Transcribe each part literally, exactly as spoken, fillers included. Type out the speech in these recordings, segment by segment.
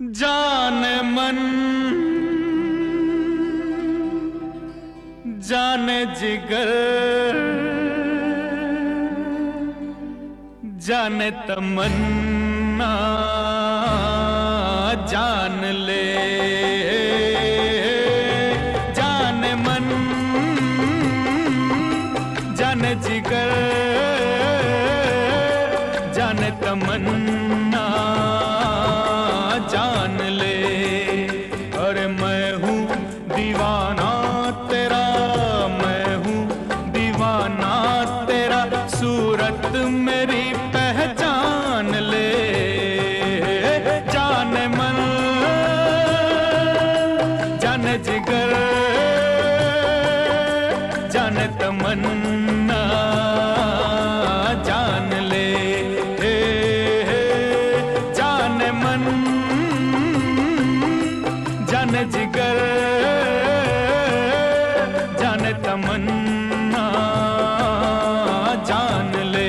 जाने मन जाने जिगर जाने तमन्ना जान ले। जाने मन जाने जिगर जाने तमन्ना जान ले। अरे मैं हूँ दीवाना तेरा, मैं हूँ दीवाना तेरा, सूरत मेरी पहचान ले। जाने मन जाने जिगर जाने तमन्ना जान ले। जाने मन जाने जिगर जाने तमन्ना जान ले।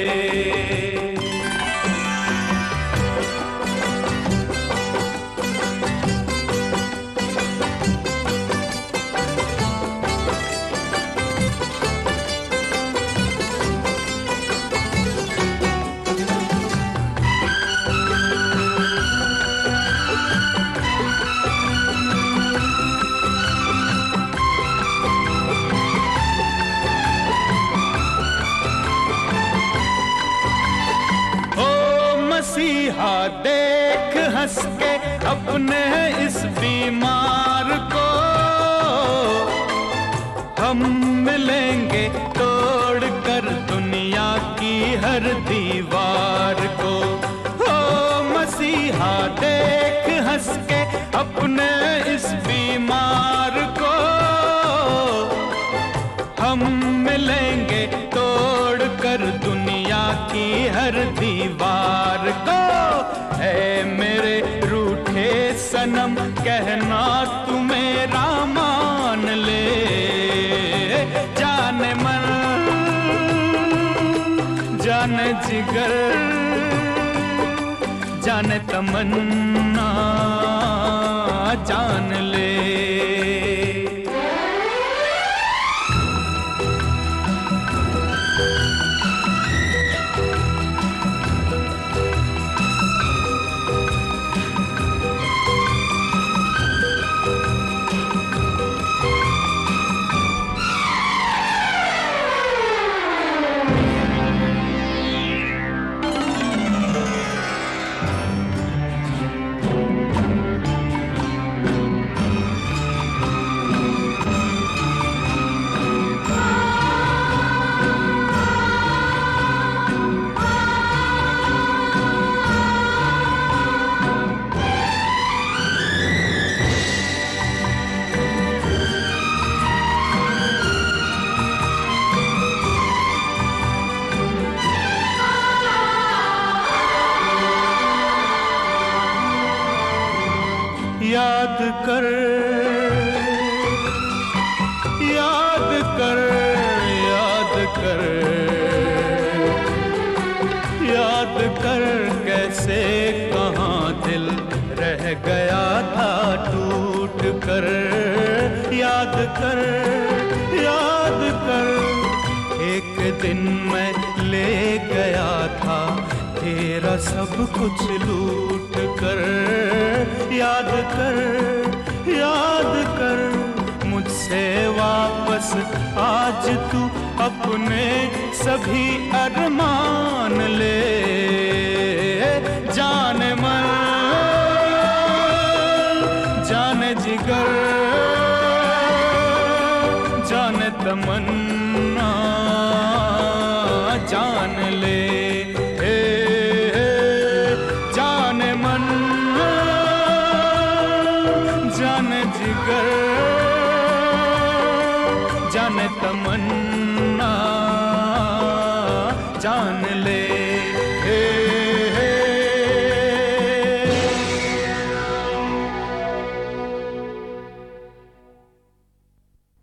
मसीहा देख हंस के अपने इस बीमार को, हम मिलेंगे तोड़ कर दुनिया की हर दीवार को। ओ मसीहा देख हंस के अपने इस बीमार को, हम मिलेंगे तोड़ कर दुनिया की हर दीवार को। ऐ मेरे रूठे सनम कहना तू मेरा मान ले। जाने मन जाने जिगर जाने तमन्ना जान ले। याद कर याद कर याद कर याद कर कैसे कहाँ दिल रह गया था टूट कर। याद कर याद कर एक दिन मैं ले गया था तेरा सब कुछ लूट कर। याद कर याद कर मुझसे वापस आज तू अपने सभी अरमान ले। जाने मन जाने जिगर जाने तमन्ना जान ले। जाने मन जाने जिगर जाने तमन्ना जान ले।